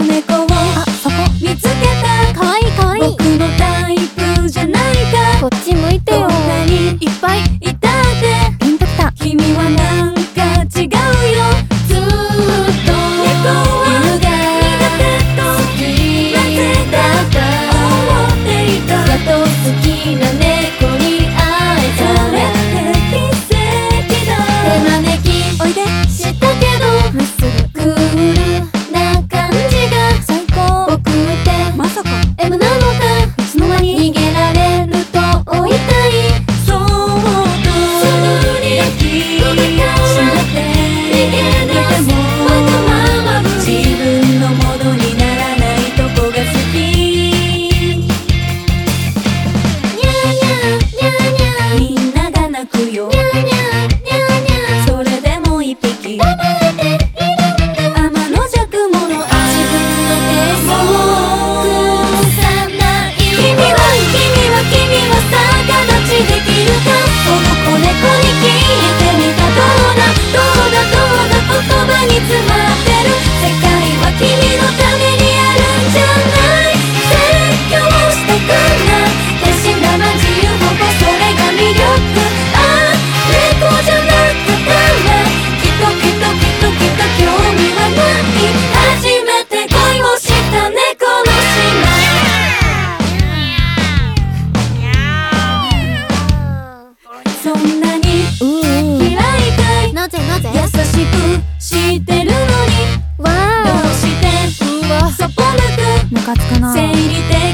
猫をそこ見つけた。 かわいいかわいい。 僕のタイプじゃないか。 こっち向いてよ。 こんなにいっぱいいたってピンときた。 君はなんか違うよ。ずっと猫は苦手と好きだった思っていた。やっと好きな猫に会えた。それって奇跡だ。手招きおいで。 したけどまっすぐクールな感じが最高。 僕ってまさか M なのか。 いつの間に逃げられると追いたい。そうとすぐに抱きしめて逃げ出すわがままぶり。自分のものにならないとこが好き。にゃーにゃーにゃーにゃーみんなが泣くよ。にゃーにゃーにゃーにゃーそれでも一匹黙れているんだ。天の弱者。自分のペースを崩さない。君はさ形できるか。この子猫に聞いてみた。どうだ言葉に詰まってる。世界は君のためにあるんじゃない。説教したくないたしなま自由ほぼそれが魅力。ああ猫じゃなくたらきっと興味はない。初めて恋をした猫の島。そんなに嫌いかい。 なぜ優しくしてるのにわどうしてうわそっぽ向く。 ムカつくな。 生理的